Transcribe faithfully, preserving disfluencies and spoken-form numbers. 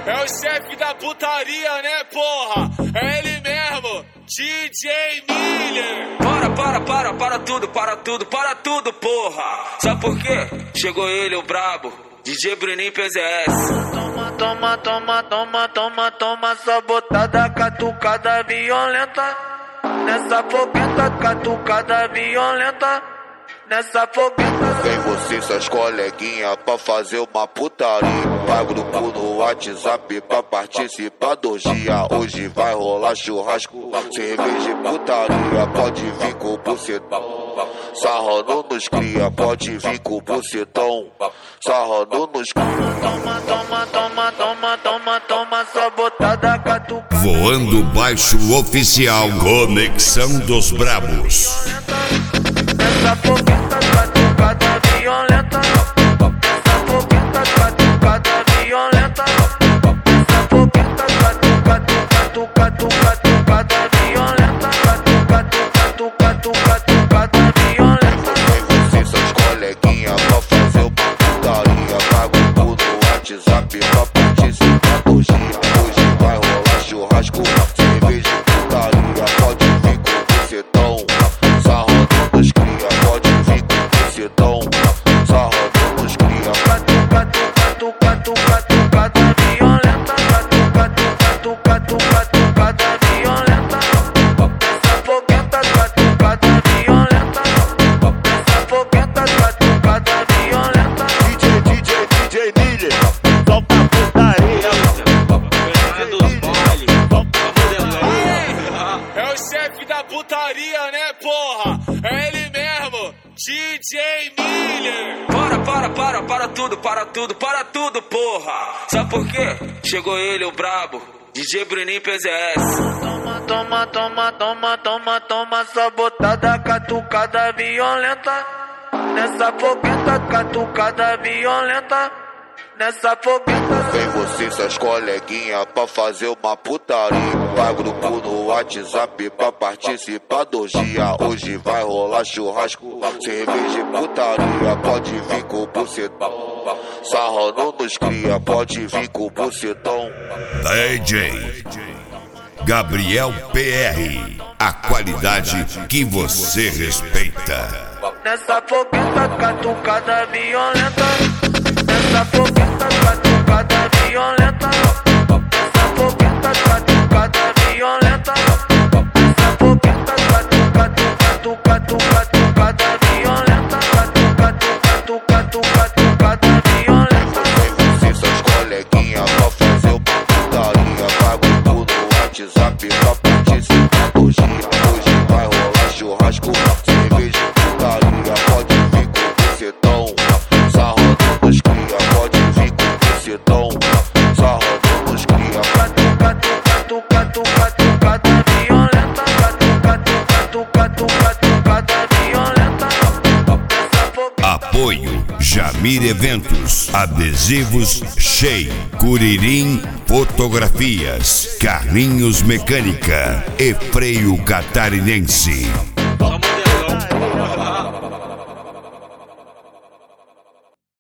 É o chefe da putaria, né, porra? É ele mesmo, D J Miller. Para, para, para, para tudo, para tudo, para tudo, porra. Sabe por quê? Chegou ele, o brabo, D J Bruninho P Z S. Toma, toma, toma, toma, toma, toma, só botada, catucada violenta. Nessa fogueta, catucada violenta. Nessa fogueta. Vem você e suas coleguinhas pra fazer uma putaria. Vai grupo no WhatsApp pra participar do orgia. Hoje vai rolar churrasco, cerveja e putaria. Pode vir com o bucetão, sarrando nos cria. Pode vir com o bucetão, sarrando nos cria. Toma, toma, toma, toma, toma, toma, só botada, catucada. Voando Baixo Oficial, Conexão dos Brabos. Essa fogueta, catucada violenta. Essa fogueta, catucada violenta. Essa fogueta, catucada, catucada, catucada violenta. Catucada, catucada, catucada violenta. Vem você e suas coleguinhas pra fazer uma putaria. Vai grupo no WhatsApp pra participar do orgia. Hoje vai rolar churrasco, cerveja e putaria. Pode vir com o bucetão, sarrando nos cria. Pode vir com o bucetão, sarrando nos cria. Catu, catu, catu, catucada violenta. Catu, catu, catu, catucada violenta. Essa fogueta, catucada violenta. Essa fogueta, catucada violenta. D J, D J, D J Miller, solta a putaria. É o chefe da putaria, né, porra? É ele mesmo, D J Miller. Para, para, para, para tudo, para tudo, para tudo, porra. Sabe por quê? Chegou ele, o brabo, D J Bruninho P Z S. Toma, toma, toma, toma, toma, toma, só botada, catucada violenta. Nessa fogueta, catucada violenta. Nessa fogueta. Vem você e suas coleguinhas pra fazer uma putaria. Vai grupo no WhatsApp pra participar do orgia. Hoje vai rolar churrasco, cerveja e putaria. Pode vir com o bucetão, sarrando nos cria. Pode vir com o bucetão. D J Gabriel P R, a qualidade que você respeita. Nessa fogueta, catucada violenta. Nessa fogueta, catucada violenta. Nessa fogueta, catucada violenta. Nessa fogueta, catucada, catucada, catucada violenta. Catucada, catucada, catucada violenta. Vem você e suas coleguinhas pra fazer uma putaria. Vai grupo no WhatsApp pra participar do orgia. Hoje vai rolar churrasco, cerveja e putaria. Pode vir com o bucetão, sarrando nos cria. Pode vir com o bucetão, sarrando nos cria. Catu, catu, catucada violenta. Catu, catu, catucada violenta. Essa fogueta. Apoio Jamir Eventos, Adesivos Shea, Curirim Fotografias, Carlinhos Mecânica e Freio Catarinense.